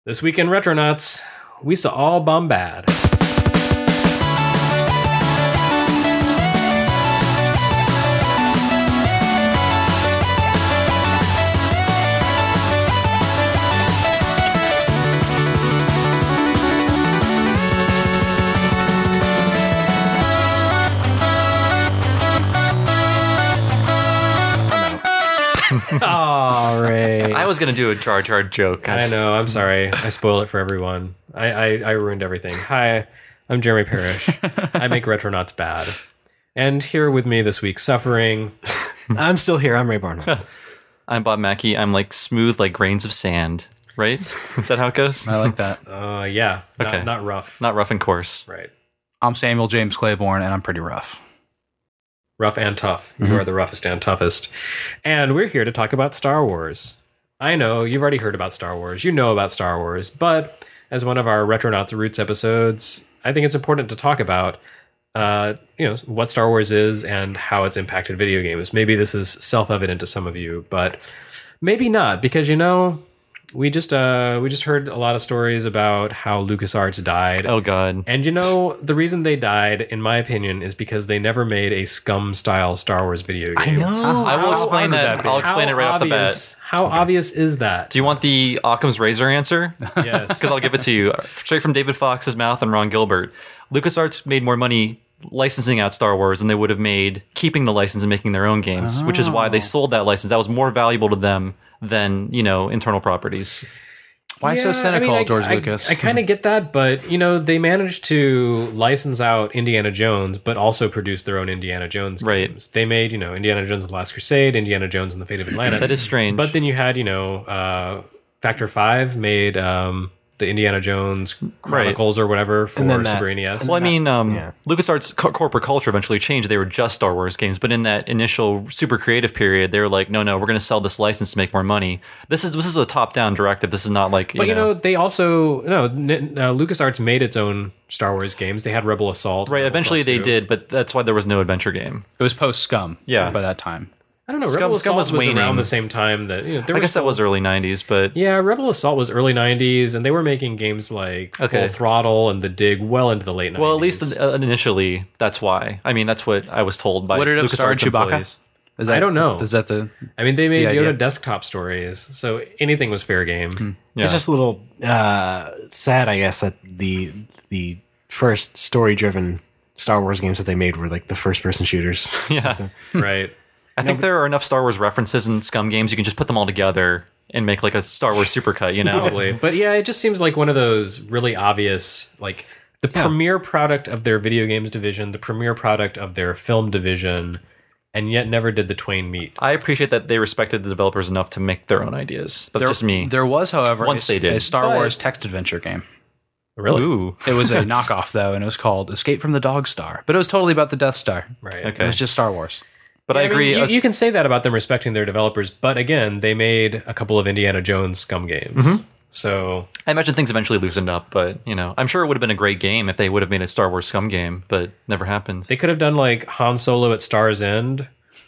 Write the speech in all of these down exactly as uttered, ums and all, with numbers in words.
This week in Retronauts, we saw all Bombad. All right. I was going to do a Jar Jar joke. I know. I'm sorry. I spoiled it for everyone. I, I, I ruined everything. Hi, I'm Jeremy Parrish. I make Retronauts bad. And here with me this week, suffering. I'm still here. I'm Ray Barnwell. I'm Bob Mackey. I'm like smooth like grains of sand, right? Is that how it goes? I like that. Uh, yeah. Not, Okay. not rough. Not rough and coarse. Right. I'm Samuel James Claiborne, and I'm pretty rough. Rough and tough. You Mhm. are the roughest and toughest. And we're here to talk about Star Wars. I know, you've already heard about Star Wars. You know about Star Wars. But as one of our Retronauts Roots episodes, I think it's important to talk about uh, you know, what Star Wars is and how it's impacted video games. Maybe this is self-evident to some of you, but maybe not, because, you know, we just uh, we just heard a lot of stories about how LucasArts died. Oh, God. And you know, the reason they died, in my opinion, is because they never made a Scum-style Star Wars video game. I know. I will How explain odd would that. be? I'll explain How it right off the bat. obvious- How obvious is that? Do you want the Occam's razor answer? Yes. Because I'll give it to you straight from David Fox's mouth and Ron Gilbert. LucasArts made more money licensing out Star Wars than they would have made keeping the license and making their own games, which is why they sold that license. That was more valuable to them than, you know, internal properties. Why so Yeah, cynical, I mean, I- George I- Lucas? I, kind of get that, but you know, they managed to license out Indiana Jones, but also produce their own Indiana Jones Right. games. They made, you know, Indiana Jones and the Last Crusade, Indiana Jones and the Fate of Atlantis. That is strange. But then you had, you know, uh, Factor Five made um, the Indiana Jones Chronicles or whatever for And then that- Super N E S. Well, I mean, um, Yeah. LucasArts co- corporate culture eventually changed. They were just Star Wars games, but in that initial super creative period, they were like, "No, no, we're going to sell this license to make more money." This is this is a top down directive. This is not like, you But you know, know, they also no. N- uh, LucasArts made its own Star Wars games. They had Rebel Assault. right. Rebel Eventually, Assault they two. did, but that's why there was no adventure game. It was post Scum. Yeah. By that time. I don't know. Scum- Rebel Scum Assault was was, waning. around the same time that you know. There I was guess that was early nineties, but Yeah, Rebel Assault was early nineties, and they were making games like Okay. Full Throttle and The Dig well into the late nineties. well, at least uh, initially, that's why. I mean, that's what I was told by What did it start, LucasArts Chewbacca? employees. Is I don't know. Is that the? I mean, they made the idea. Yoda desktop stories, so anything was fair game. Yeah. It's just a little uh, sad, I guess, that the the first story-driven Star Wars games that they made were like the first-person shooters. yeah. Right. I think there are enough Star Wars references in Scum games. You can just put them all together and make like a Star Wars supercut, you know? Probably. But yeah, it just seems like one of those really obvious, like the premier product of their video games division, the premier product of their film division, and yet never did the twain meet. I appreciate that they respected the developers enough to make their own ideas. That's There, just me. There was, however, Once a, they did. a Star But- Wars text adventure game. Really? Ooh. It was a knockoff though, and it was called Escape from the Dog Star. But it was totally about the Death Star. Right. It Okay. was just Star Wars. But I mean, agree. you, uh, you can say that about them respecting their developers, but again, they made a couple of Indiana Jones Scum games. Mm-hmm. So I imagine things eventually loosened up, but you know, I'm sure it would have been a great game if they would have made a Star Wars Scum game, but never happened. they could have done like Han Solo at Star's End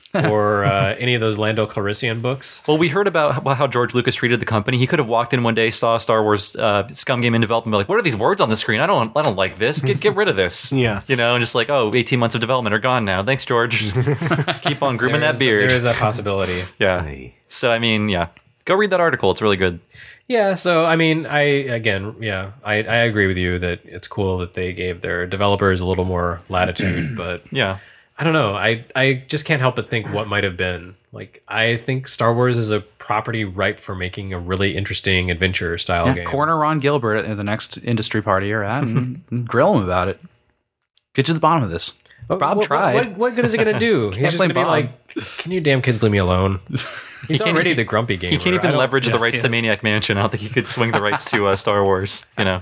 or uh, any of those Lando Calrissian books. Well, we heard about how- how George Lucas treated the company. He could have walked in one day, saw a Star Wars uh, Scum game in development, and be like, "What are these words on the screen? I don't, I don't like this. Get, get rid of this." Yeah. you know, and just like, oh, eighteen months of development are gone now. Thanks, George. Keep on grooming There that is- beard. There is that possibility. yeah. Hey. So I mean, yeah, go read that article. It's really good. Yeah, so I mean, I again, yeah, I, I agree with you that it's cool that they gave their developers a little more latitude, but Yeah. I don't know. I I just can't help but think what might have been. Like, I think Star Wars is a property ripe for making a really interesting adventure style Yeah, game. corner Ron Gilbert at the next industry party you're at and, and grill him about it. Get to the bottom of this. What- Bob what, tried. What, what good is it going to do? He's just play going to be Bob. like, "Can you damn kids leave me alone?" He's can't- already he- the grumpy gamer. He can't I even don't- leverage the yes, rights he to is. Maniac Mansion. I don't think he could swing the rights to uh, Star Wars. You know.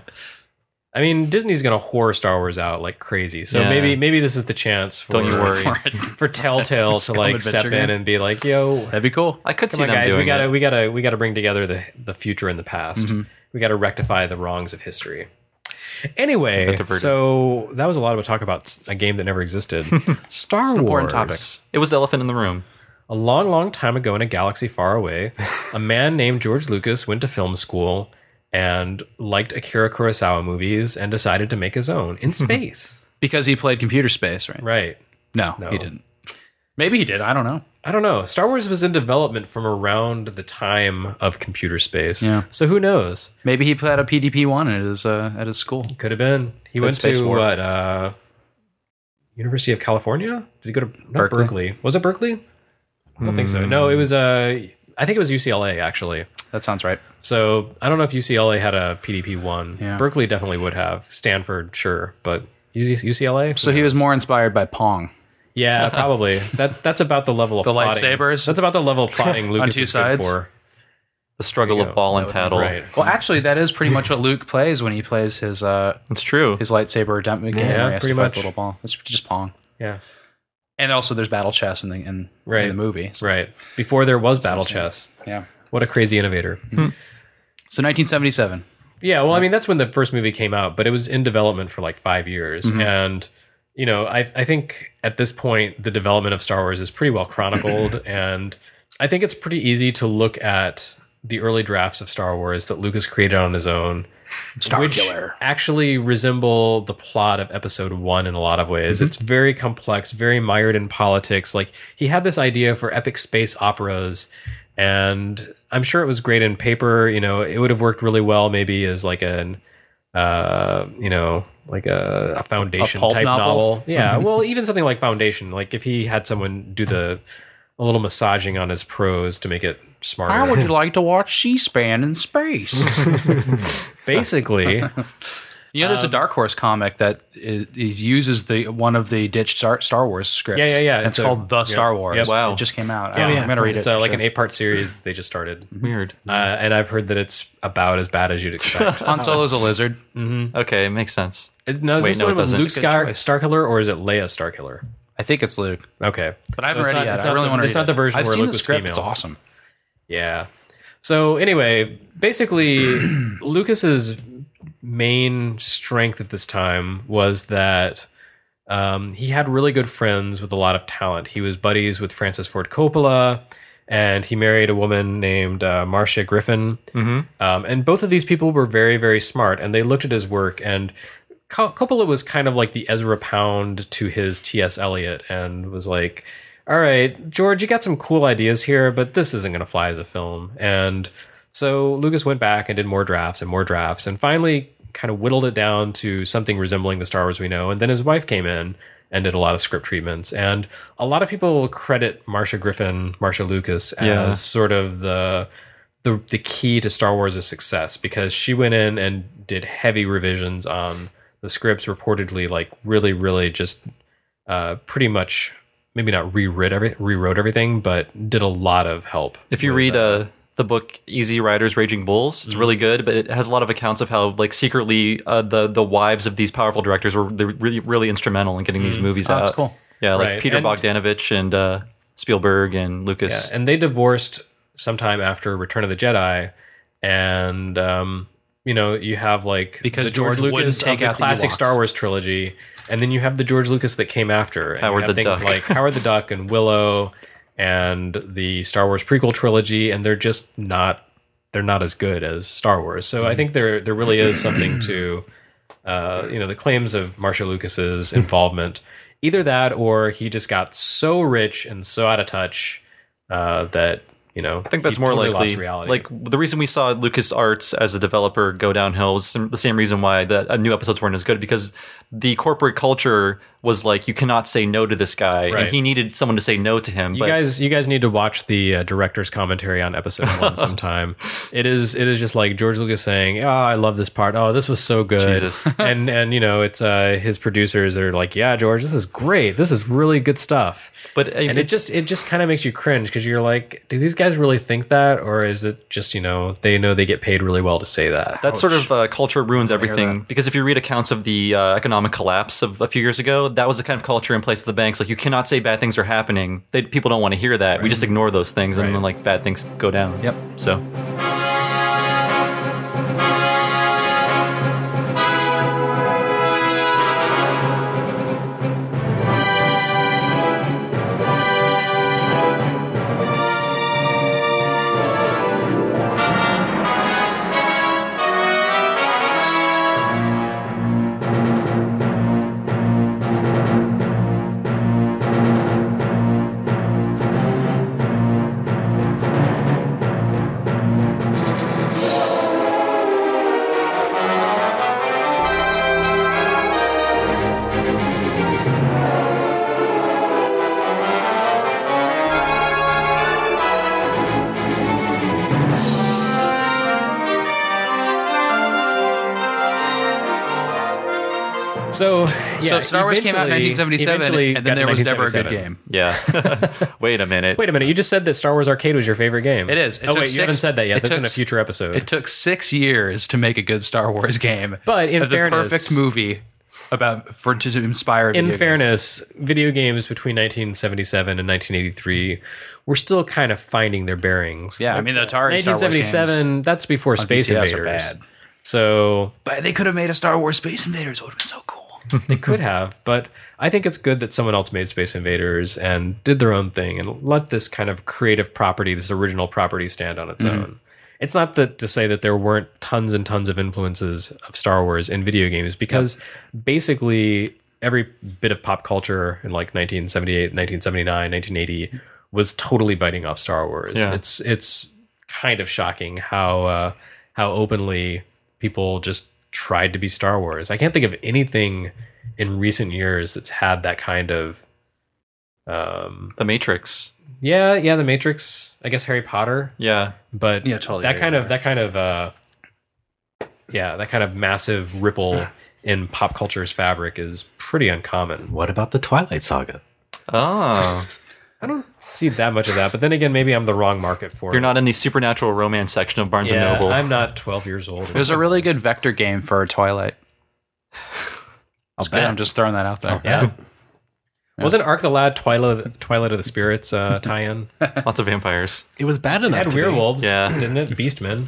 I mean, Disney's going to whore Star Wars out like crazy. So Yeah. maybe maybe this is the chance for Don't you worry. For it. for Telltale to Scum like adventure step in game. and be like, "Yo, That'd be cool. I could come see on, them guys, doing we gotta it. we gotta we gotta bring together the the future and the past. Mm-hmm. We gotta rectify the wrongs of history." Anyway, diverted. so that was a lot of a talk about a game that never existed. Star Wars. an important topic. It was the elephant in the room. A long, long time ago in a galaxy far away, a man named George Lucas went to film school and liked Akira Kurosawa movies and decided to make his own in space. Because he played Computer Space, right? Right. No, No. he didn't. Maybe he did. I don't know. I don't know. Star Wars was in development from around the time of Computer Space. Yeah. So who knows? Maybe he played a P D P one at his uh, at his school. Could have been. He Good went space to war. what? Uh, University of California? Did he go to not Berkeley. Berkeley? Was it Berkeley? I don't think so. No, it was. Uh, I think it was U C L A actually. That sounds right. So I don't know if U C L A had a P D P one. Yeah. Berkeley definitely would have. Stanford, sure, but U C L A. So he was more inspired by Pong. Yeah, probably. That's that's about the level of The plotting. lightsabers? That's about the level of plotting Lucas two is sides? good for. The struggle There you of go. ball and That would be paddle. right. Well, actually, that is pretty much what Luke plays when he plays his uh, It's true. his lightsaber dem- game Yeah, where he has pretty to fight much. the little ball. It's just Pong. Yeah. And also, there's battle chess in the in, Right. in the movie. So, Right. Before there was battle chess. yeah. What a crazy innovator. So nineteen seventy-seven. Yeah, well, I mean, that's when the first movie came out, but it was in development for like five years. And, you know, I, I think at this point, the development of Star Wars is pretty well chronicled. And I think it's pretty easy to look at the early drafts of Star Wars that Lucas created on his own, Star which Killer. actually resemble the plot of episode one in a lot of ways. It's very complex, very mired in politics. Like, he had this idea for epic space operas, and I'm sure it was great in paper. You know, it would have worked really well maybe as like an, uh, you know, like a, a Foundation pulp type novel? novel. Yeah, well, even something like Foundation. Like if he had someone do the a little massaging on his prose to make it smarter. How would you like to watch C-SPAN in space? Basically, You know, there's a Dark Horse comic that is, is uses the one of the ditched Star, Star Wars scripts. Yeah, yeah, yeah. And It's it's a- called The yeah. Star Wars. Yep. Wow. It just came out. Yeah, I'm yeah. going to read it's it. uh, for like sure. an eight part series that they just started. Weird. Uh, and I've heard that it's about as bad as you'd expect. Han Solo's a lizard. Okay, it makes sense. It- now, is Wait, this no, one it with doesn't. Luke Good Star, choice. Starkiller or is it Leia Starkiller? I think it's Luke. Okay. But I haven't So it's read not- it yet. it's I not really the- want to read It's not it. the version I've where seen Luke the was script. female. It's awesome. Yeah. So anyway, basically, Lucas's main strength at this time was that um, he had really good friends with a lot of talent. He was buddies with Francis Ford Coppola, and he married a woman named uh, Marcia Griffin. Um, and both of these people were very, very smart, and they looked at his work. And Co- Coppola was kind of like the Ezra Pound to his T S. Eliot, and was like, all right, George, you got some cool ideas here, but this isn't going to fly as a film. And so Lucas went back and did more drafts and more drafts, and finally kind of whittled it down to something resembling the Star Wars we know. And then his wife came in and did a lot of script treatments. And a lot of people credit Marcia Griffin, Marcia Lucas, as Yeah. sort of the, the the key to Star Wars' success, because she went in and did heavy revisions on the scripts, reportedly like really, really just uh, pretty much maybe not rewrote every rewrote everything, but did a lot of help. If you with, read uh, uh, the book Easy Riders Raging Bulls, it's really good, but it has a lot of accounts of how like secretly uh, the the wives of these powerful directors were they're really really instrumental in getting these movies Oh, out. that's cool. Yeah, like Right. Peter And- Bogdanovich and uh, Spielberg and Lucas. Yeah, and they divorced sometime after Return of the Jedi, and um, you know, you have like Because the George, George wouldn't Lucas take of the out the classic Ewoks. Star Wars trilogy, and then you have the George Lucas that came after. And Howard you have the things Duck. like Howard the Duck and Willow, and the Star Wars prequel trilogy, and they're just not they're not as good as Star Wars. So I think there there really is something to uh, you know, the claims of Marcia Lucas's involvement. Either that, or he just got so rich and so out of touch uh, that you know. I think that's he more totally likely. lost reality. Like the reason we saw LucasArts as a developer go downhill was the same reason why the uh, new episodes weren't as good, because the corporate culture was like, you cannot say no to this guy, Right. and he needed someone to say no to him. You but guys, you guys need to watch the uh, director's commentary on episode one sometime. It is, it is just like George Lucas saying, "Oh, I love this part. Oh, this was so good." Jesus. and and you know, it's uh, his producers are like, "Yeah, George, this is great. This is really good stuff." But, uh, and it it's- just it just kind of makes you cringe, because you're like, do these guys really think that, or is it just, you know, they know they get paid really well to say that? that sort of uh, culture ruins everything, because if you read accounts of the uh, economic collapse of a few years ago, that was the kind of culture in place at the banks. Like, you cannot say bad things are happening. They, people don't want to hear that. We just ignore those things, and Right. then like bad things go down. Yep. So So, yeah, so Star Wars came out in eventually- nineteen seventy-seven, eventually and then got to there was never a good nineteen seventy-seven. game. Yeah. Wait a minute. Wait a minute, you just said that Star Wars Arcade was your favorite game. It is. It oh took wait, six- you haven't said that yet. it That's took in a s- future episode. It took six years to make a good Star Wars game. But in the fairness- perfect movie about for to inspire. in video games. fairness, video games between nineteen seventy-seven and nineteen eighty-three were still kind of finding their bearings. yeah, I mean the Atari Star nineteen Wars seventy-seven, games that's before on Space B C S are Invaders. bad. So But they could have made a Star Wars Space Invaders. It would have been so cool. they could have, but I think it's good that someone else made Space Invaders and did their own thing and let this kind of creative property, this original property, stand on its own. It's not that to say that there weren't tons and tons of influences of Star Wars in video games, because basically every bit of pop culture in like nineteen seventy-eight, nineteen seventy-nine, nineteen eighty was totally biting off Star Wars. Yeah. It's it's kind of shocking how uh, how openly people just tried to be Star Wars. I can't think of anything in recent years that's had that kind of um The Matrix. yeah yeah the Matrix, I guess Harry Potter, Yeah. but Yeah, totally that Harry kind of Potter. that kind of uh yeah that kind of massive ripple in pop culture's fabric is pretty uncommon. What about the Twilight Saga? Oh. I don't see that much of that, but then again, maybe I'm the wrong market for You're it. not in the supernatural romance section of Barnes yeah, and Noble. I'm not twelve years old. There's a really good vector game for Twilight. I'll It's good. I'm just throwing that out there. yeah. Wasn't Ark the Lad Twilight Twilight of the Spirits uh, tie-in? Lots of vampires. It was bad It enough. had to me. werewolves, Yeah. didn't it? Beastmen.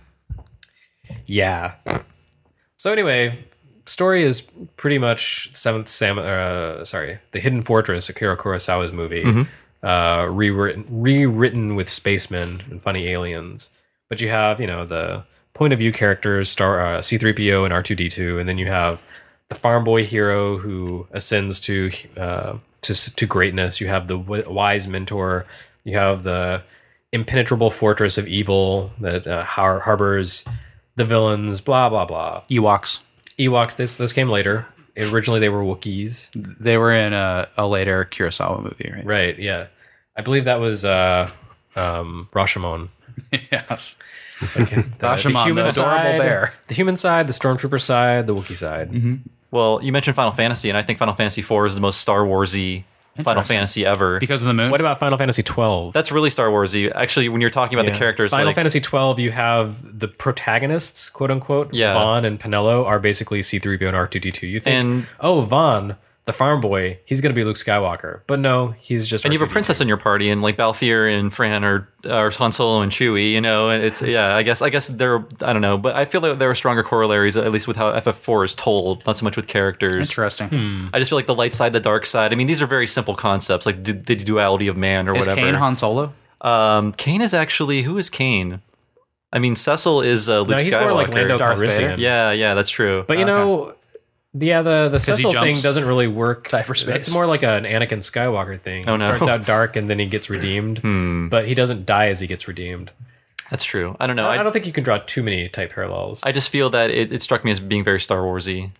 Yeah. So anyway, story is pretty much Seventh Sam. Uh, sorry, The Hidden Fortress, Akira Kurosawa's movie, uh, rewritten rewritten with spacemen and funny aliens. But you have, you know, the point of view characters, Star uh, C three P O and R two D two, and then you have the farm boy hero who ascends to uh, to to greatness. You have the w- wise mentor. You have the impenetrable fortress of evil that uh, har- harbors the villains. Blah blah blah. Ewoks. Ewoks. This those came later. Originally, they were Wookiees. They were in a, a later Kurosawa movie, right? Right. Yeah. I believe that was uh, um, Rashomon. Yes. The, Rashomon, the adorable side, bear. the human side, the stormtrooper side, the Wookiee side. Well, you mentioned Final Fantasy, and I think Final Fantasy four is the most Star Warsy Final Fantasy ever. Because of the moon. What about Final Fantasy twelve? That's really Star Warsy. Actually, when you're talking about the characters, Final like, Fantasy twelve, you have the protagonists, quote unquote. Yeah. Vaughn and Penello are basically C three P O and R two D two. You think, And- oh, Vaughn, the farm boy, he's going to be Luke Skywalker. But no, he's just and you have a R two D two. princess in your party, and like Balthier and Fran or or Han Solo and Chewie, you know, and it's yeah. I guess I guess there. I don't know, but I feel that there are stronger corollaries, at least with how F F four is told, not so much with characters. Interesting. I just feel like the light side, the dark side. I mean, these are very simple concepts, like d- the duality of man or Is whatever. Kane Han Solo? Um, Kane is actually who is Kane? I mean, Cecil is uh, Luke No, he's Skywalker. more like Lando Darth Calrissian. Vader. Yeah, yeah, that's true. But you know, yeah, the the he Cecil thing jumps doesn't really work. hyperspace. It's more like an Anakin Skywalker thing. Oh, He no. starts out dark and then he gets redeemed, but he doesn't die as he gets redeemed. That's true. I don't know. I, I, don't think you can draw too many type parallels. I just feel that it, it struck me as being very Star Warsy.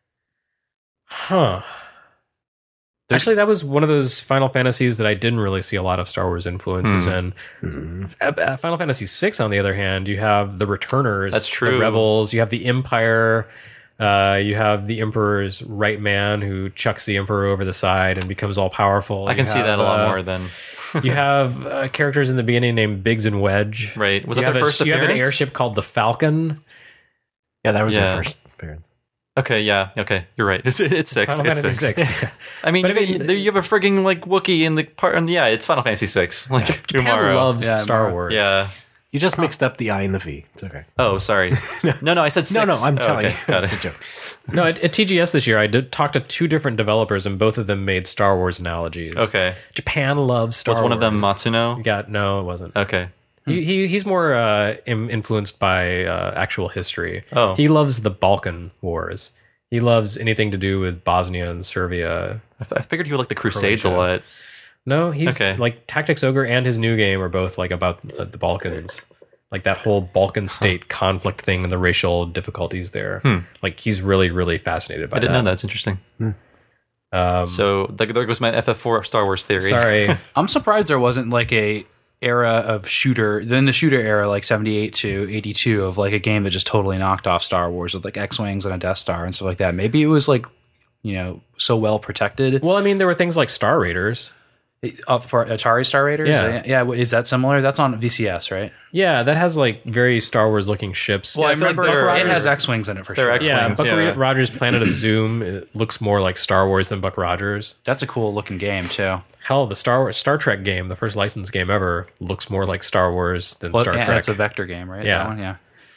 Huh. Actually, that was one of those Final Fantasies that I didn't really see a lot of Star Wars influences in. Uh, uh, Final Fantasy six, on the other hand, you have the Returners, That's true. the Rebels, you have the Empire, uh, you have the Emperor's right man who chucks the Emperor over the side and becomes all powerful. I You can see have, that a lot uh, more than You have uh, characters in the beginning named Biggs and Wedge. right. Was You that have their a- first You have appearance? an airship called the Falcon. Yeah, that was Yeah. their first appearance. Okay, yeah, okay, you're right. It's it's six. Final it's Fantasy six. six. I mean, But you, I mean- you- you have a frigging like Wookiee in the part, and yeah, it's Final Fantasy six. Like Japan tomorrow. loves Yeah, Star tomorrow. Wars. Yeah. You just mixed up the I and the V. It's okay. Oh, sorry. No, no, I said six. No, no, I'm Oh, telling okay, you. Got It's a it. joke. No, at, at T G S this year, I did talk to two different developers, and both of them made Star Wars analogies. Okay. Japan loves Star Was Wars. one of them Matsuno? Got no, it wasn't. Okay. He, he he's more uh, im- influenced by uh, actual history. Oh. He loves the Balkan Wars. He loves anything to do with Bosnia and Serbia. I, I figured he would like the Crusades Croatia. a lot. No, he's Okay. like Tactics Ogre and his new game are both like about uh, the Balkans. Like that whole Balkan state conflict thing and the racial difficulties there. Like he's really, really fascinated by I didn't that. know that. It's interesting. Um, So th- there goes my F F four Star Wars theory. sorry. I'm surprised there wasn't like a era of shooter, then the shooter era, like seventy-eight to eighty-two, of like a game that just totally knocked off Star Wars with like X-Wings and a Death Star and stuff like that. Maybe it was like you know, so well protected. Well, I mean, there were things like Star Raiders. Uh, for Atari Star Raiders, Yeah. yeah, yeah. Is that similar? That's on V C S, right? Yeah, that has like very Star Wars looking ships. Well, I I feel like remember they're- it has X-wings in it for They're sure. X-wings. yeah, Buck yeah. Rogers' Planet of Zoom it looks more like Star Wars than Buck Rogers. That's a cool looking game too. Hell, the Star Star Trek game, the first licensed game ever, looks more like Star Wars than Well, Star yeah, Trek. it's a vector game, right? Yeah. That one, yeah.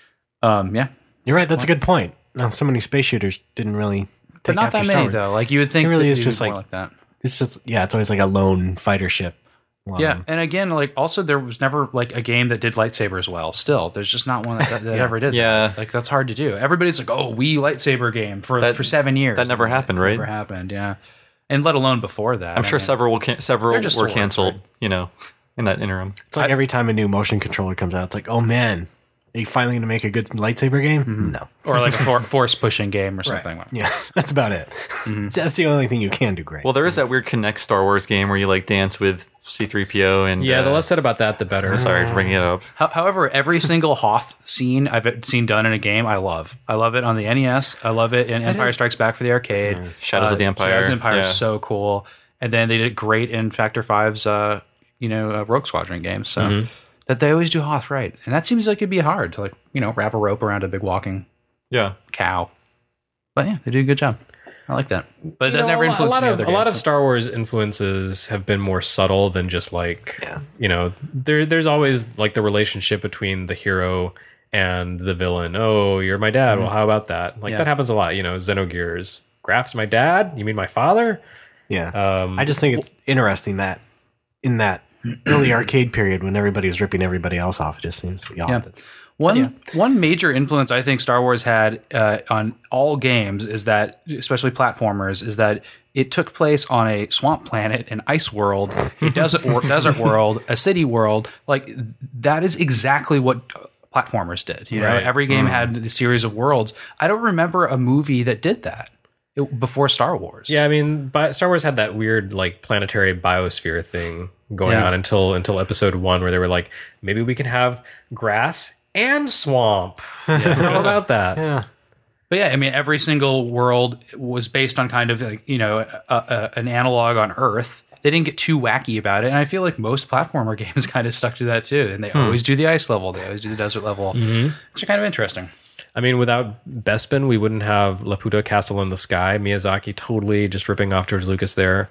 Um, yeah, You're right. That's a good point. No, so many space shooters didn't really. Take but not after that Star many Wars. though. Like you would think It really that is it'd just be more like- like that. It's just yeah. It's always like a lone fighter ship. Um, Yeah, and again, like also there was never like a game that did lightsabers well. Still, there's just not one that, that, that ever did. Yeah. that. Like that's hard to do. Everybody's like, "Oh, Wii lightsaber game for That- for seven years." that never And happened, it right? Never happened. Yeah, and let alone before that. I'm I sure mean, several will can- several They're were just swords, canceled. right? You know, in that interim. It's like every time a new motion controller comes out, it's like, oh man, are you finally going to make a good lightsaber game? No. or like a for, force pushing game or something. Like Yeah, that's about it. That's the only thing you can do great. Well, there is that weird Kinect Star Wars game where you like dance with C three P O and yeah, the uh, less said about that, the better. sorry for bringing it up. How- However, every single Hoth scene I've seen done in a game, I love. I love it on the N E S. I love it in Empire Strikes Back for the arcade. Shadows of the Empire. Shadows of the Empire Yeah. is so cool. And then they did great in Factor Five's, uh, you know, uh, Rogue Squadron games. So Mm-hmm. that they always do Hoth right, and that seems like it'd be hard to like you know wrap a rope around a big walking Yeah. cow. But yeah, they did a good job. I like that. But You that know, never a, lo- influenced a lot any of other a lot games. of Star Wars influences have been more subtle than just like Yeah. you know there there's always like the relationship between the hero and the villain. Oh, you're my dad. Well, how about that? Like Yeah. that happens a lot. You know, Xenogears. Graph's my dad. You mean my father? yeah, Um, I just think it's interesting that in that early arcade period when everybody was ripping everybody else off, it just seems odd. Yeah. that- One one major influence I think Star Wars had uh, on all games is that, especially platformers, is that it took place on a swamp planet, an ice world, a desert wor- desert world, a city world. Like that is exactly what platformers did. You know, Right. every game had the series of worlds. I don't remember a movie that did that it, before Star Wars. Yeah, I mean, Bi- Star Wars had that weird like planetary biosphere thing going Yeah. on until until Episode One, where they were like, maybe we can have grass and swamp. How about that? Yeah, But yeah, I mean, every single world was based on kind of like, you know, a, a, an analog on Earth. They didn't get too wacky about it. And I feel like most platformer games kind of stuck to that too. And they always do the ice level. They always do the desert level. It's kind of interesting. I mean, without Bespin, we wouldn't have Laputa Castle in the Sky. Miyazaki totally just ripping off George Lucas there.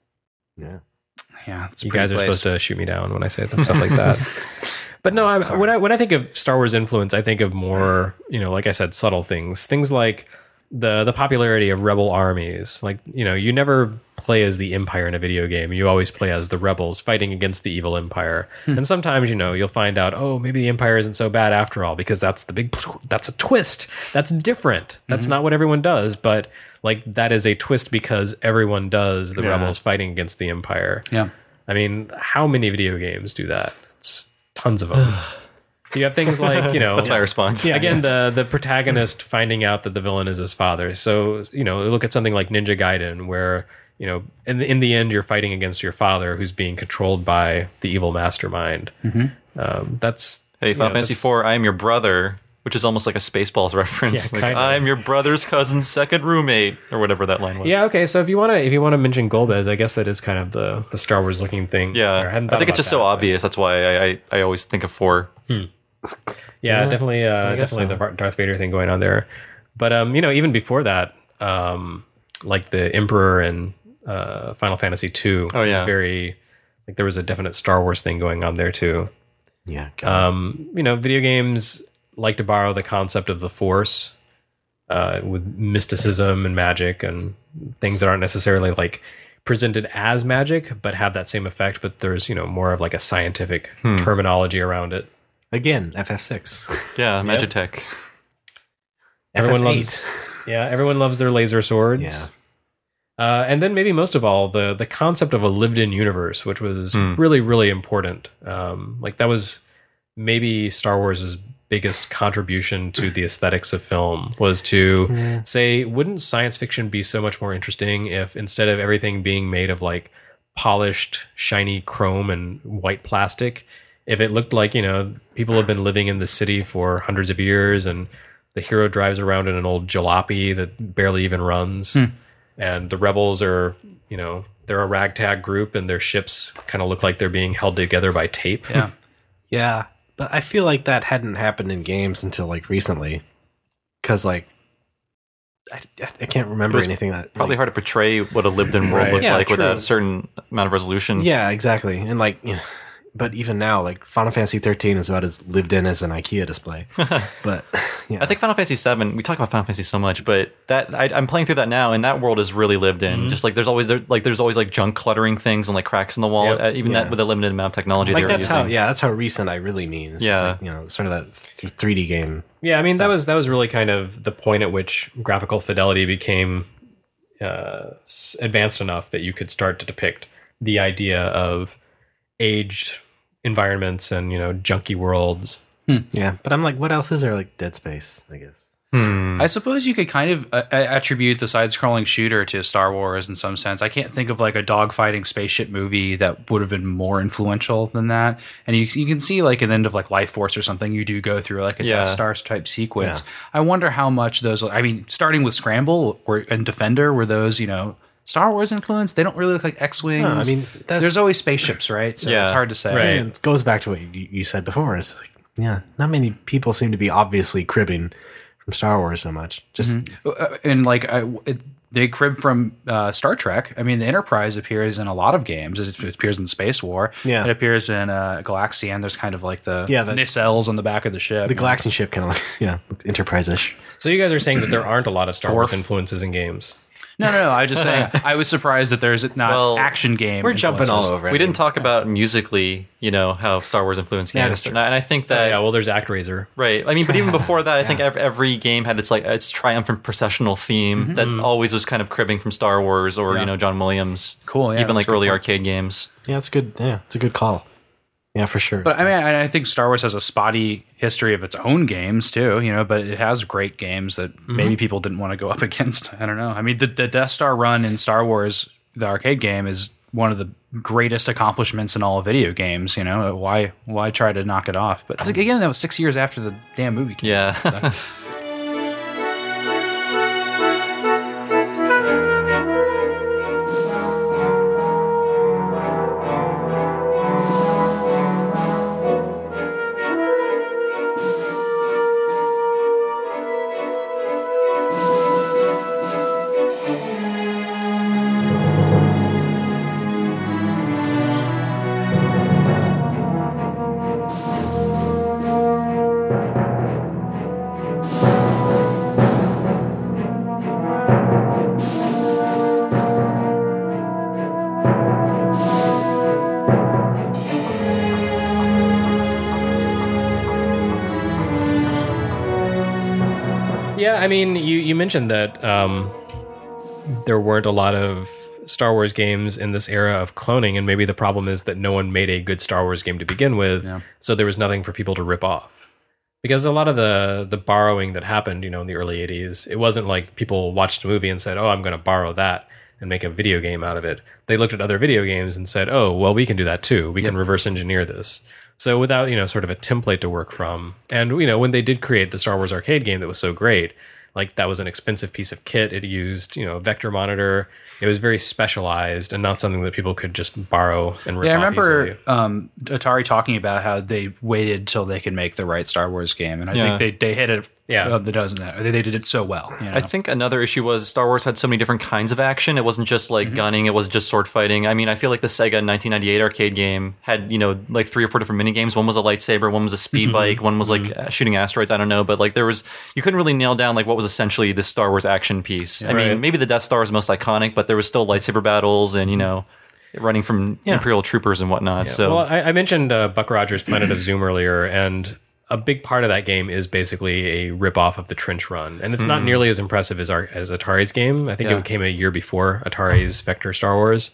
yeah. Yeah, it's a You pretty guys are place. supposed to shoot me down when I say that, stuff like that. But no, I, when I when I think of Star Wars influence, I think of more, you know, like I said, subtle things. Things like the the popularity of rebel armies. Like, you know, you never play as the Empire in a video game. You always play as the rebels fighting against the evil Empire. And sometimes, you know, you'll find out, oh, maybe the Empire isn't so bad after all, because that's the big that's a twist. That's different. That's not what everyone does, but like that is a twist because everyone does the Yeah. rebels fighting against the Empire. Yeah. I mean, how many video games do that? It's tons of them. You have things like, you know, That's my response. again, the the protagonist finding out that the villain is his father. So, you know, look at something like Ninja Gaiden, where, you know, in the, in the end, you're fighting against your father who's being controlled by the evil mastermind. Um, that's Hey, you Final know, Fantasy that's- four, I am your brother, which is almost like a Spaceballs reference. Yeah, like, kinda. I'm your brother's cousin's second roommate, or whatever that line was. Yeah, okay. So if you want to if you want to mention Golbez, I guess that is kind of the the Star Wars looking thing. Yeah, Or hadn't I thought think it's about just so that, but- obvious. That's why I, I, I always think of four. Yeah, definitely, uh, guess definitely so. the Darth Vader thing going on there. But um, you know, even before that, um, like the Emperor and uh, Final Fantasy two, Oh, yeah. was very like there was a definite Star Wars thing going on there too. Yeah. God. Um, you know, video games like to borrow the concept of the Force uh, with mysticism and magic and things that aren't necessarily like presented as magic, but have that same effect. But there's you know more of like a scientific terminology around it. Again, F F six. Yeah, Magitech. Everyone F F eight. loves, yeah, everyone loves their laser swords. Yeah. Uh, and then maybe most of all, the the concept of a lived-in universe, which was really, really important. Um, like that was maybe Star Wars' biggest contribution to the aesthetics of film, was to say, wouldn't science fiction be so much more interesting if instead of everything being made of like polished, shiny chrome and white plastic, if it looked like, you know, people have been living in the city for hundreds of years and the hero drives around in an old jalopy that barely even runs. and the rebels are, you know, they're a ragtag group, and their ships kind of look like they're being held together by tape. Yeah. Yeah, but I feel like that hadn't happened in games until like recently, because like I, I can't remember anything that Probably like, hard to portray what a lived-in world Right. looked Yeah, like true. without a certain amount of resolution. Yeah, exactly, and like, you know, but even now, like Final Fantasy thirteen is about as lived in as an IKEA display. But yeah, I think Final Fantasy seven. We talk about Final Fantasy so much, but that I, I'm playing through that now, and that world is really lived in. Mm-hmm. Just like there's always there, like there's always like junk cluttering things and like cracks in the wall. Yep. Uh, even Yeah. that with a limited amount of technology like they were that's using. how yeah that's how recent I really mean. It's Yeah. just like, you know, sort of that th- three D game. Yeah, I mean that was that was really kind of the point at which graphical fidelity became uh, s- advanced enough that you could start to depict the idea of aged environments and, you know, junky worlds. Yeah, but I'm like, what else is there? Like Dead Space, I guess. I suppose you could kind of uh, attribute the side-scrolling shooter to Star Wars in some sense. I can't think of like a dogfighting spaceship movie that would have been more influential than that. And you you can see like at the end of like Life Force or something, you do go through like a Yeah. Death Star type sequence. Yeah. I wonder how much those. I mean, starting with Scramble or and Defender, were those, you know, Star Wars influence? They don't really look like X-wings. No, I mean, that's- there's always spaceships, right? So Yeah. it's hard to say. Right. And it goes back to what you, you said before. It's like, yeah, not many people seem to be obviously cribbing from Star Wars so much. Just Uh, and like I, it, they crib from uh, Star Trek. I mean, the Enterprise appears in a lot of games. It appears in Space War. Yeah. It appears in uh, Galaxian. There's kind of like the Yeah, the- nacelles on the back of the ship. the Galaxian ship kind of like, yeah, Enterprise-ish. So you guys are saying that there aren't a lot of Star Wars Dwarf. influences in games. No, no, no. I was just saying. I was surprised that there's not Well, action game. We're jumping all influences. over it. We didn't talk about musically, you know, how Star Wars influenced Yeah, games, that's true. and I, and I think that yeah, well, there's ActRaiser. right. I mean, but even before that, I think every, every game had its like its triumphant processional theme that always was kind of cribbing from Star Wars or Yeah. you know John Williams. Cool, yeah, even that's like a good early point. arcade games. Yeah, it's a good. Yeah, it's a good call. Yeah, for sure. But I mean, I I think Star Wars has a spotty history of its own games too, you know. But it has great games that maybe people didn't want to go up against. I don't know. I mean, the, the Death Star run in Star Wars, the arcade game, is one of the greatest accomplishments in all video games. You know, why why try to knock it off? But again, that was six years after the damn movie came Yeah. out, so. Yeah, I mean, you, you mentioned that um, there weren't a lot of Star Wars games in this era of cloning, and maybe the problem is that no one made a good Star Wars game to begin with, Yeah. so there was nothing for people to rip off. Because a lot of the the borrowing that happened, you know, in the early eighties, it wasn't like people watched a movie and said, "Oh, I'm going to borrow that and make a video game out of it." They looked at other video games and said, "Oh, well, we can do that too. We can reverse engineer this." So without, you know, sort of a template to work from. And, you know, when they did create the Star Wars arcade game that was so great, like that was an expensive piece of kit. It used, you know, a vector monitor. It was very specialized and not something that people could just borrow and rip Yeah, I off remember easily. um, Atari talking about how they waited till they could make the right Star Wars game, and I Yeah. think they, they hit it. Yeah. uh, the dozen that they, they did it so well. You know? I think another issue was Star Wars had so many different kinds of action. It wasn't just like gunning. It wasn't just sword fighting. I mean, I feel like the Sega nineteen ninety-eight arcade game had, you know, like three or four different mini games. One was a lightsaber, one was a speed bike, one was like uh, shooting asteroids. I don't know. But like there was, you couldn't really nail down like what was essentially the Star Wars action piece. I Right. mean, maybe the Death Star is most iconic, but there was still lightsaber battles and, you know, running from Imperial troopers and whatnot. So Well, I, I mentioned uh, Buck Rogers' Planet of Zoom earlier, and a big part of that game is basically a rip-off of the Trench Run. And it's not nearly as impressive as our, as Atari's game. I think Yeah. it came a year before Atari's Vector Star Wars.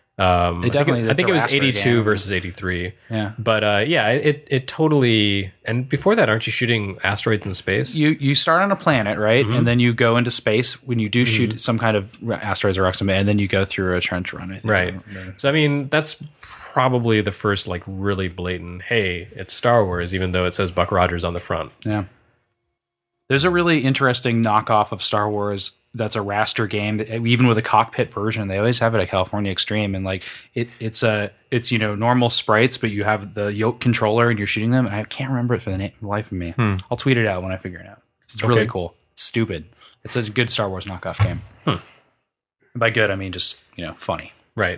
Um, It I think, definitely- it, I think it was that's a raster eighty-two game. versus eighty-three. Yeah. But uh, yeah, it, it totally... And before that, aren't you shooting asteroids in space? you you start on a planet, right, and then you go into space when you do shoot some kind of asteroids or rocks, and then you go through a trench run. I think. Right. So, I mean, that's probably the first, like, really blatant, hey, it's Star Wars, even though it says Buck Rogers on the front. Yeah. There's a really interesting knockoff of Star Wars that's a raster game. Even with a cockpit version, they always have it at California Extreme, and like it, it's a it's you know normal sprites, but you have the yoke controller and you're shooting them. And I can't remember it for the na- life of me. Hmm. I'll tweet it out when I figure it out. It's really Okay. cool. It's stupid. It's a good Star Wars knockoff game. Hmm. By good, I mean just you know funny. Right.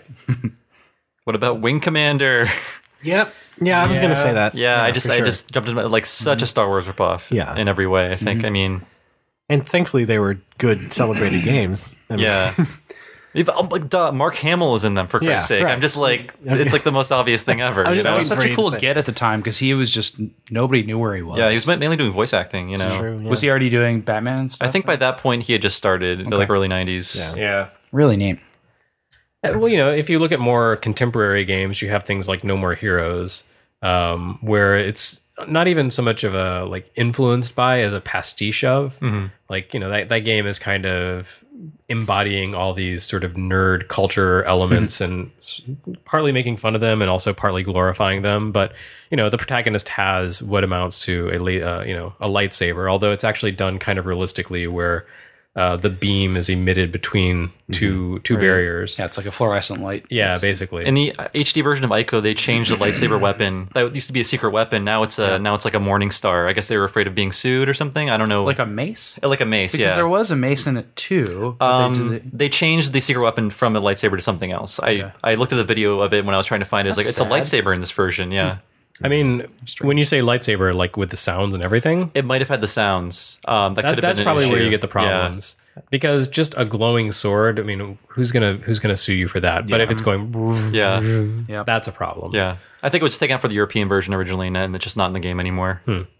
What about Wing Commander? Yep. Yeah, I was Yeah. going to say that. Yeah, I just for I sure. just jumped into like such a Star Wars ripoff. Yeah. in every way. I think. I mean, And thankfully, they were good, celebrated games. I mean, yeah. If, oh, like, duh, Mark Hamill is in them for Yeah, Christ's sake. right. I'm just like, it's like the most obvious thing ever. I was You just know? That was waiting such for a you cool to say- get at the time because he was just nobody knew where he was. Yeah, he was mainly doing voice acting. You know, True, yeah. Was he already doing Batman and stuff? I think by that point he had just started, like early nineties. Yeah. Yeah. really neat. Uh, Well, you know, if you look at more contemporary games, you have things like No More Heroes, um, where it's not even so much of a like influenced by as a pastiche of. Like, you know, that, that game is kind of embodying all these sort of nerd culture elements and s- partly making fun of them and also partly glorifying them. But, you know, the protagonist has what amounts to a, la- uh, you know, a lightsaber, although it's actually done kind of realistically where uh, the beam is emitted between two two barriers. Yeah, it's like a fluorescent light. Yeah, basically. In the H D version of Ico, they changed the lightsaber weapon. That used to be a secret weapon. Now it's a now it's like a Morning Star. I guess they were afraid of being sued or something. I don't know. Like a mace? like a mace. Because yeah. there was a mace in it too. but they Um, did it- they changed the secret weapon from a lightsaber to something else. I, I looked at the video of it when I was trying to find it. It's like That's it's a sad. lightsaber in this version. Yeah, I mean, when you say lightsaber, like with the sounds and everything, it might have had the sounds. Um, that, that, could have that's been an probably where issue. you get the Yeah. problems. Because just a glowing sword, I mean, who's gonna who's gonna sue you for that? But if it's going, Yeah, yeah. that's a problem. yeah. I think it was taken out for the European version originally, and it's just not in the game anymore.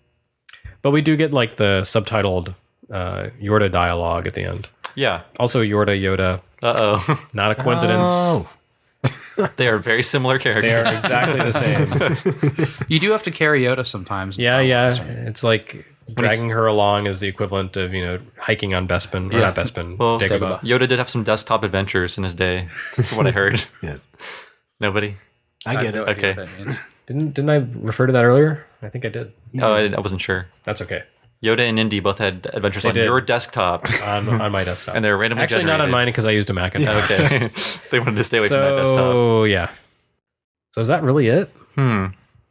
But we do get like the subtitled uh, Yorda dialogue at the end. Yeah. Also, Yorda Yoda, Uh oh. not a coincidence. Oh, They are very similar characters. They are exactly the same. You do have to carry Yoda sometimes. in Yeah, Star yeah. Wars. It's like dragging her along is the equivalent of, you know, hiking on Bespin. Or Yeah. not Bespin, Well, Dagobah. Yoda did have some desktop adventures in his day, from what I heard. yes. Nobody? I get no it. idea Okay. what that means. Didn't, didn't I refer to that earlier? I think I did. Oh, I, didn't- I wasn't sure. That's okay. Yoda and Indy both had adventures on did. your desktop. On, on my desktop. And they're randomly Actually, not on generated. mine because I used a Macintosh. Okay. They wanted to stay away from that desktop. So, yeah. So is that really it? Hmm.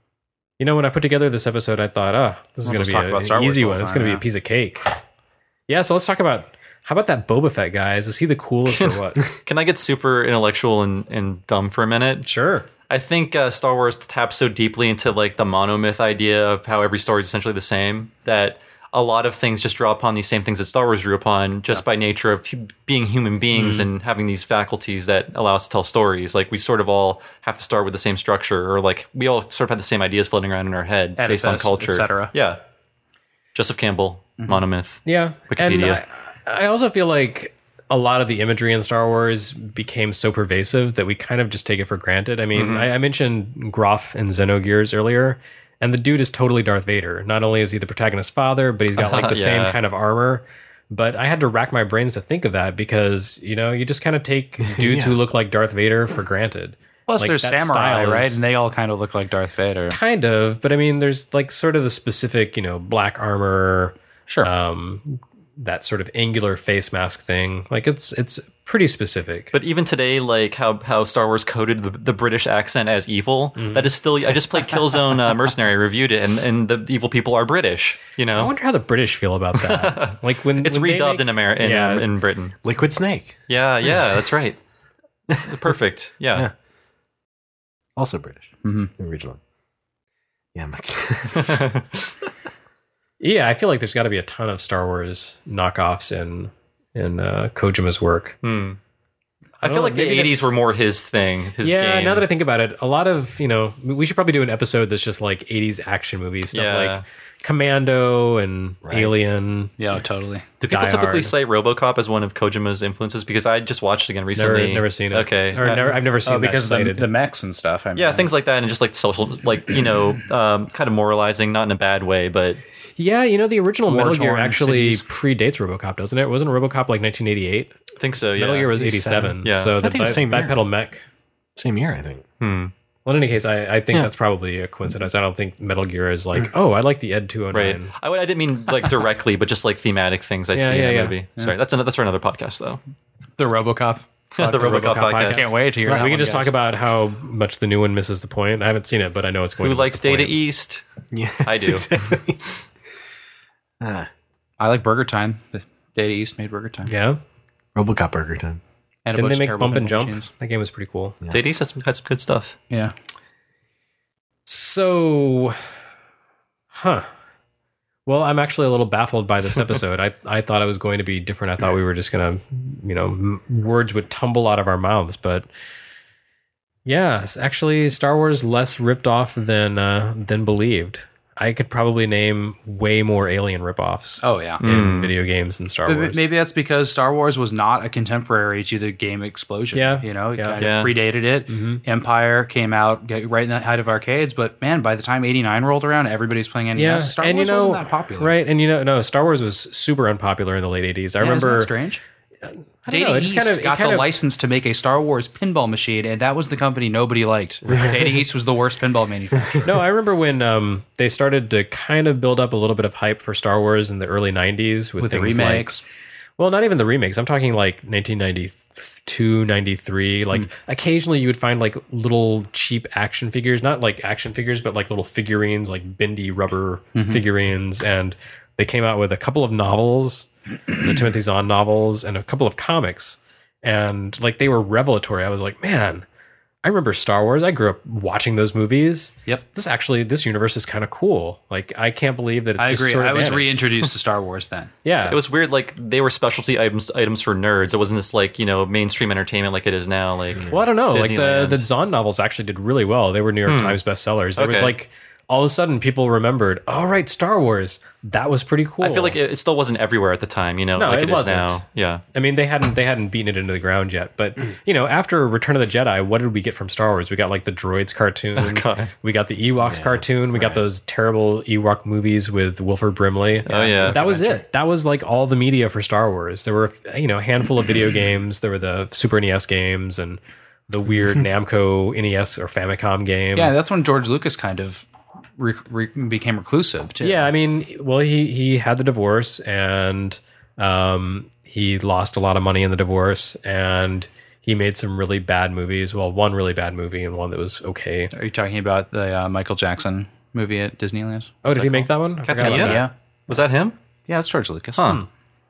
You know, when I put together this episode, I thought, oh, this is We'll going just to talk be about a- Star an Wars easy the one. whole It's going to be time, a piece of cake. Yeah, so let's talk about, how about that Boba Fett, guys? Is he the coolest or what? Can I get super intellectual and, and dumb for a minute? Sure. I think uh, Star Wars taps so deeply into like the monomyth idea of how every story is essentially the same that a lot of things just draw upon these same things that Star Wars drew upon just by nature of hu- being human beings and having these faculties that allow us to tell stories. Like we sort of all have to start with the same structure, or like we all sort of have the same ideas floating around in our head based on Edifice, culture, et cetera. Yeah, Joseph Campbell, monomyth. Yeah. Wikipedia. And I, I also feel like a lot of the imagery in Star Wars became so pervasive that we kind of just take it for granted. I mean, I, I mentioned Groff and Xenogears earlier, and the dude is totally Darth Vader. Not only is he the protagonist's father, but he's got like the Yeah. same kind of armor. But I had to rack my brains to think of that because, you know, you just kind of take dudes who look like Darth Vader for granted. Plus, Like, there's that samurai, style right? is- And they all kind of look like Darth Vader. Kind of, but I mean, there's like sort of the specific, you know, black armor, Sure. um, that sort of angular face mask thing. Like it's it's pretty specific. But even today, like how, how Star Wars coded the, the British accent as evil, that is still. I just played Killzone uh, Mercenary, reviewed it, and, and the evil people are British. You I know, wonder how the British feel about that. Like when it's when they redubbed make- in America, in, Yeah. um, in Britain. Liquid Snake. Yeah, yeah, that's right. Perfect. Yeah. Yeah. Also British. Mm-hmm. Original. Yeah, my Yeah, I feel like there's got to be a ton of Star Wars knockoffs in in uh, Kojima's work. Hmm. I don't feel know, like the maybe eighties that's- were more his thing. His yeah, game. now that I think about it, a lot of, you know, we should probably do an episode that's just like eighties action movies, stuff Yeah. like Commando and Right. Alien. Yeah, totally. Do people Die typically Hard. cite RoboCop as one of Kojima's influences? Because I just watched it again Never, recently. never seen it. Okay. or Uh, never, I've never seen Oh, because that the, cited. the mechs and stuff. I mean, yeah, things like that, and just like social, like you know, um, kind of moralizing, not in a bad way, but Yeah, you know, the original Metal Gear War-torn actually cities. predates RoboCop, doesn't it? Wasn't RoboCop like nineteen eighty-eight? I think so. Yeah. Metal Gear was eighty-seven. eighty-seven. Yeah. So I the think the bi- same year. bipedal mech. same year, I think. Hmm. Well, in any case, I, I think that's probably a coincidence. I don't think Metal Gear is like, oh, I like the Ed two oh Right. nine. I, would- I didn't mean like directly, but just like thematic things I Yeah, see yeah, in yeah. a movie. Sorry, that's another, that's for another podcast though. The RoboCop. the RoboCop, RoboCop podcast. podcast. Can't wait to hear. We that can one, just guys. talk about how much the new one misses the point. I haven't seen it, but I know it's going Who to miss likes the Data point. East? Yes, I do. Exactly. Ah, I like Burger Time. The Data East made Burger Time. Yeah. RoboCop Burger Time. And a Didn't bunch they of make terrible Bump and pinball Jump? machines. That game was pretty cool. Data East had some, had some good stuff. Yeah. So, huh. Well, I'm actually a little baffled by this episode. I, I thought it was going to be different. I thought we were just going to, you know, m- words would tumble out of our mouths. But yeah, it's actually Star Wars less ripped off than uh, than believed. I could probably name way more alien ripoffs Oh yeah. in video games than Star But Wars. maybe that's because Star Wars was not a contemporary to the game explosion. Yeah. You know, it Yeah. kind Yeah. of predated it. Empire came out get- right in the height of arcades, but man, by the time eighty-nine rolled around, everybody's playing N E S. Yeah, Star and Wars you know, wasn't that popular. right? And you know, no, Star Wars was super unpopular in the late eighties. I Yeah, remember. isn't that strange? I don't Data know, it just East kind of- it got kind the of- license to make a Star Wars pinball machine, and that was the company nobody liked. Data East was the worst pinball manufacturer. No, I remember when um, they started to kind of build up a little bit of hype for Star Wars in the early nineties with, With the things remakes. Like, well, not even the remakes. I'm talking like nineteen ninety-two, ninety-three. Like occasionally you would find like little cheap action figures, not like action figures, but like little figurines, like bendy rubber figurines. And they came out with a couple of novels, the Timothy Zahn novels, and a couple of comics. And like they were revelatory. I was like, man, I remember Star Wars. I grew up watching those movies. Yep. This actually, this universe is kind of cool. Like, I can't believe that it's I just agree. sort of I was vanished. reintroduced to Star Wars then. Yeah. It was weird. Like they were specialty items items for nerds. It wasn't this like you know mainstream entertainment like it is now. Like well, I don't know. Like the, Disneyland. the Zahn novels actually did really well. They were New York Times bestsellers. There was Okay. like, all of a sudden people remembered, all right, Star Wars. That was pretty cool. I feel like it, it still wasn't everywhere at the time. You know, No, like it it is wasn't. now. Yeah. I mean, they hadn't they hadn't beaten it into the ground yet. But you know, after Return of the Jedi, what did we get from Star Wars? We got like the Droids cartoon. God. We got the Ewoks cartoon. We got those terrible Ewok movies with Wilford Brimley. Oh yeah. That was it. That was like all the media for Star Wars. There were, you know, a handful of video games. There were the Super N E S games and the weird Namco N E S or Famicom game. Yeah, that's when George Lucas kind of re- re- became reclusive too. Yeah, I mean, well, he he had the divorce and um, he lost a lot of money in the divorce, and he made some really bad movies. Well, one really bad movie and one that was okay. Are you talking about the uh, Michael Jackson movie at Disneyland? Oh, did he make that one? I forgot Captain about EO? that. Yeah. Was that him? Yeah, it's George Lucas. Huh.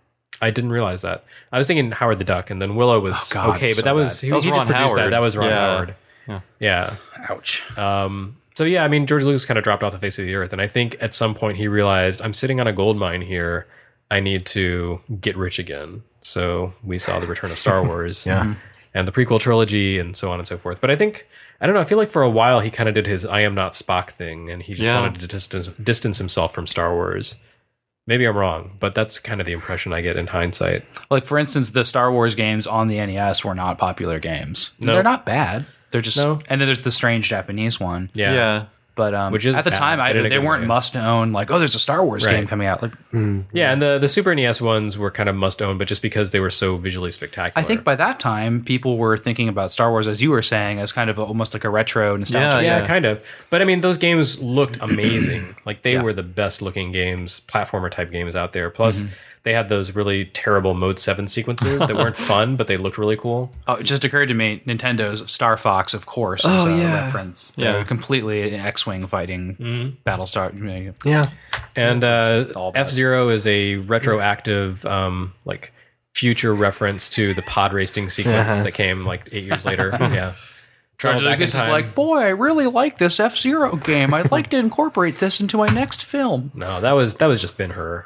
I didn't realize that. I was thinking Howard the Duck, and then Willow was Oh, God, okay, but so that was bad. he, That was he just Ron produced that. Howard. That was Ron Yeah. Howard. Yeah. Yeah. Ouch. Um, so yeah, I mean, George Lucas kind of dropped off the face of the earth, and I think at some point he realized, I'm sitting on a gold mine here. I need to get rich again. So we saw the return of Star Wars, Yeah. and the prequel trilogy, and so on and so forth. But I think I don't know. I feel like for a while he kind of did his "I am not Spock" thing, and he just Yeah. wanted to distance distance himself from Star Wars. Maybe I'm wrong, but that's kind of the impression I get in hindsight. Like for instance, the Star Wars games on the N E S were not popular games. No. They're not bad. They're just No. and then there's the strange Japanese one. Yeah. Yeah. But um, Which is at the bad, time, I, but in a they good weren't way. must own. Like, oh, there's a Star Wars Right. game coming out. Like, Yeah, and the the Super N E S ones were kind of must own, but just because they were so visually spectacular. I think by that time, people were thinking about Star Wars, as you were saying, as kind of a, almost like a retro nostalgia. Yeah, yeah, yeah. kind of. But I mean, those games looked amazing. Like they Yeah. were the best looking games, platformer type games out there. Plus, Mm-hmm. they had those really terrible Mode Seven sequences that weren't fun, but they looked really cool. Oh, it just occurred to me, Nintendo's Star Fox, of course, is Oh, a yeah. reference. Yeah. They're completely an X-wing fighting Mm-hmm. Battlestar. you know, Yeah. And uh, all bad. F Zero is a retroactive, um, like future reference to the pod racing sequence that came like eight years later. Yeah. George Travel back in Lucas is time. like, boy, I really like this F-Zero game. I'd like to incorporate this into my next film. No, that was that was just Ben Hur.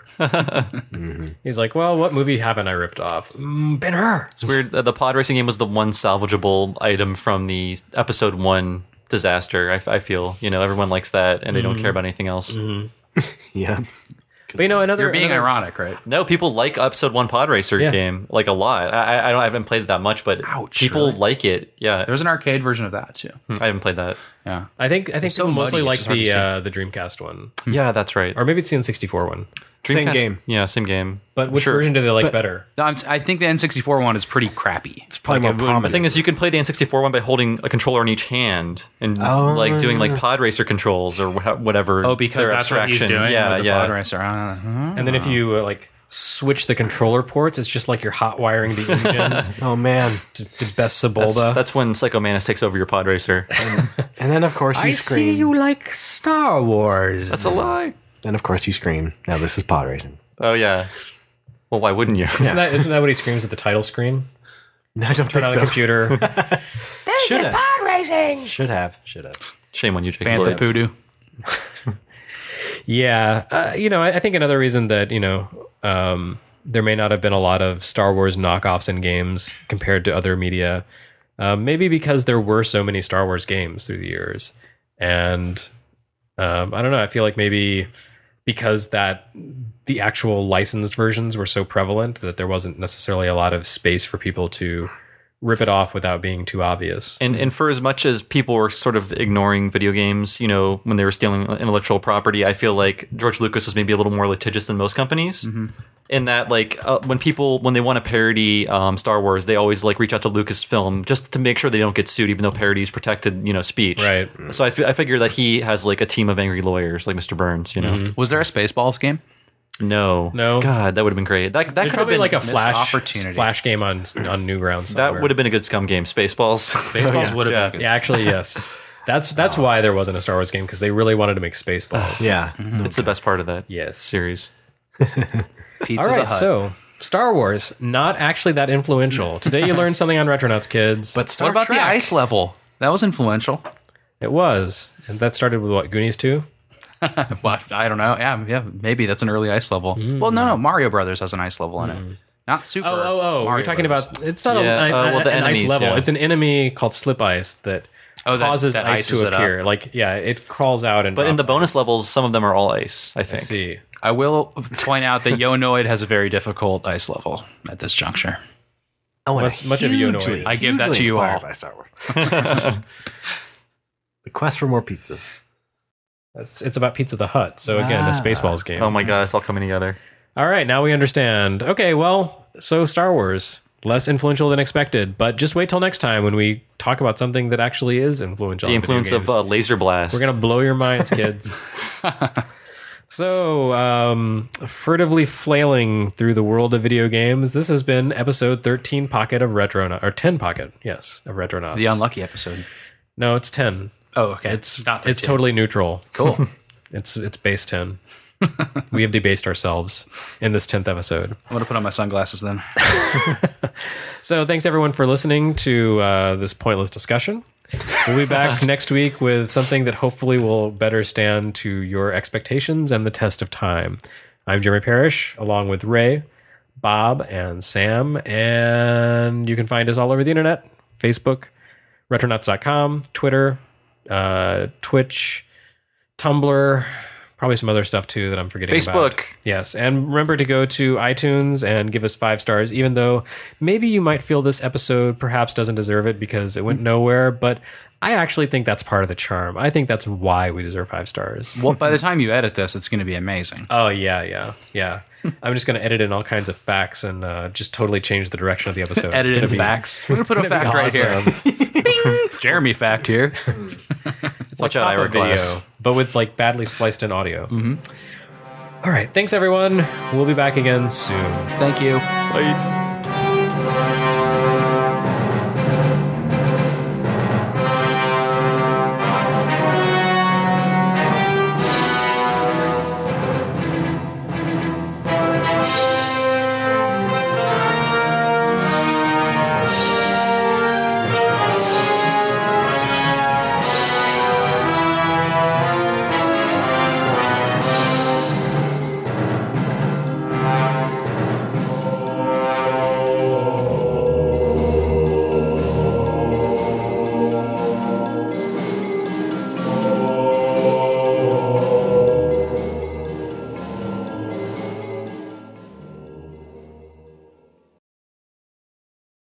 He's like, well, what movie haven't I ripped off? Mm, Ben Hur. It's weird. uh, The pod racing game was the one salvageable item from the episode one disaster. I, I feel you know everyone likes that, and they don't care about anything else. Yeah. But you know, another You're being another- ironic, right? No, people like episode one pod racer Yeah. game like a lot. I, I don't I haven't played it that much, but Ouch, people really? like it. Yeah, There's an arcade version of that, too. I haven't played that. Yeah. I think I think so people mostly muddy, like it's hard to the see. uh, the Dreamcast one, Yeah, that's right. or maybe it's the N sixty-four one. Same game. Yeah, same game. But which Sure. version do they like But- better? No, I'm, I think the N sixty-four one is pretty crappy. It's probably Like, more it would- prominent. The thing is, you can play the N sixty-four one by holding a controller in each hand and Oh. like doing like pod racer controls or wha- whatever. Oh, because their that's what he's abstraction. doing Yeah, with the yeah. pod racer. Uh, And then if you uh, like switch the controller ports, it's just like you're hot wiring the engine Oh man! to, to best That's, Sebulba. that's when Psycho Manus takes over your pod racer. And then of course you scream. like Star Wars. That's a lie. And of course you scream. Now this is pod racing. Oh yeah. Well, why wouldn't you? Isn't that, isn't that what he screams at the title screen? No, I don't Turn think on so. the computer. This is pod racing. Should have. Should have. Shame on you, Jake. Bantha Lloyd. Poodoo. Yeah, uh, you know, I, I think another reason that you know um, there may not have been a lot of Star Wars knockoffs in games compared to other media, um, maybe because there were so many Star Wars games through the years, and um, I don't know. I feel like maybe because that the actual licensed versions were so prevalent that there wasn't necessarily a lot of space for people to rip it off without being too obvious. And and for as much as people were sort of ignoring video games, you know, when they were stealing intellectual property, I feel like George Lucas was maybe a little more litigious than most companies. Mm-hmm. In that, like, uh, when people when they want to parody um, Star Wars, they always like reach out to Lucasfilm just to make sure they don't get sued, even though parody is protected, you know, speech. Right. So I, f- I figure that he has like a team of angry lawyers, like Mister Burns. You know, Mm-hmm. Was there a Spaceballs game? no, No. God, that would have been great. That that There's could have probably been like a missed flash opportunity. flash game on on Newgrounds. that would have been a good scum game. Spaceballs. Spaceballs would have Yeah. been good. Yeah, actually, yes. That's that's why there wasn't a Star Wars game because they really wanted to make Spaceballs. Yeah. It's the best part of that Yes. series. Pizza All the right. Hut. So Star Wars not actually that influential. Today you learned something on Retronauts, kids. But Star what about Trek. the ice level? That was influential. it was, and that started with what Goonies two. Well, I don't know. Yeah, yeah, maybe that's an early ice level. Well, no, no. Mario Brothers has an ice level in it. Not Super. Oh, oh, oh! Mario We're talking Brothers. about it's not Yeah, a, uh, a- well, the an ice enemies, level. yeah. It's an enemy called Slip Ice that Oh, that- causes that ice ices to it up. appear. Like yeah, it crawls out and. But in the drops bonus levels, some of them are all ice, I ice. think. see. I will point out that Yonoid has a very difficult ice level at this juncture. Oh, and Much- much of you know hugely, it. I give that hugely to you inspired all. By Star Wars. The quest for more pizza. It's, it's about Pizza the Hut. So again, a Ah. Spaceballs game. Oh my god, it's all coming together. All right, now we understand. Okay, well, so Star Wars, less influential than expected, but just wait till next time when we talk about something that actually is influential. The on video influence of games. uh, Laser Blast. We're gonna blow your minds, kids. So, um, furtively flailing through the world of video games, this has been episode thirteen Pocket of Retronauts, or ten Pocket, yes, of Retronauts. The unlucky episode. No, it's ten. Oh, okay. It's not it's thirteen. totally neutral. cool. It's it's base ten. We have debased ourselves in this tenth episode. I'm gonna put on my sunglasses then. So thanks everyone for listening to uh, this pointless discussion. We'll be back next week with something that hopefully will better stand to your expectations and the test of time. I'm Jeremy Parrish, along with Ray, Bob, and Sam, and you can find us all over the internet: Facebook, retronauts dot com, Twitter, uh, Twitch, Tumblr. Probably some other stuff too that I'm forgetting about. Facebook. Yes, and remember to go to iTunes and give us five stars, even though maybe you might feel this episode perhaps doesn't deserve it because it went nowhere, but I actually think that's part of the charm. I think that's why we deserve five stars. Well, by the time you edit this, it's going to be amazing. Oh, yeah, yeah, yeah. I'm just going to edit in all kinds of facts and uh, just totally change the direction of the episode. It's Edited gonna be- facts. We're going to put a it's gonna fact be right awesome. here. Bing! Jeremy fact here. It's Watch like out, pop-up Ira Glass. but with like badly spliced in audio. Mm-hmm. All right, thanks everyone. We'll be back again soon. Thank you. Bye.